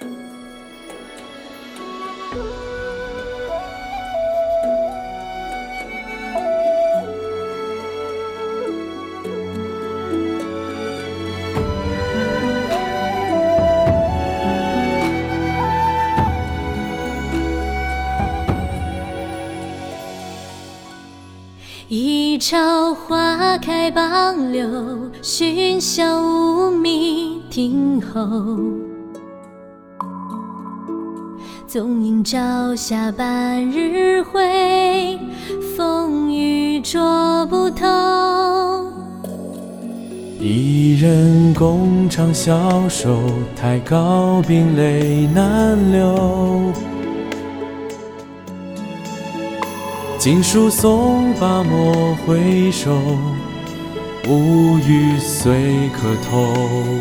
一朝花开傍柳，寻香无觅听候。纵饮朝霞半日晖，风雨捉不透。 一人共长消瘦，太高冰泪难流。锦书送罢莫回首，无语虽可偷。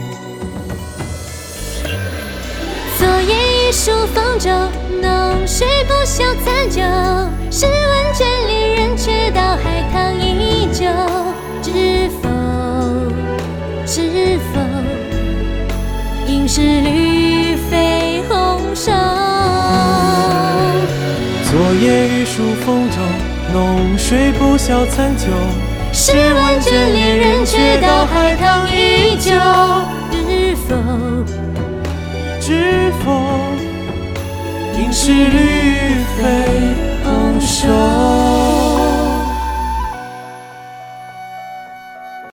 昨夜一树风骤，浓水不消残酒。试问卷里人，却道海棠依旧。知否？知否？应是绿肥红瘦。 昨夜雨疏风骤，浓水不消残酒。 试问卷里人，却道海棠依旧。知否？ 知否？应是绿肥红瘦。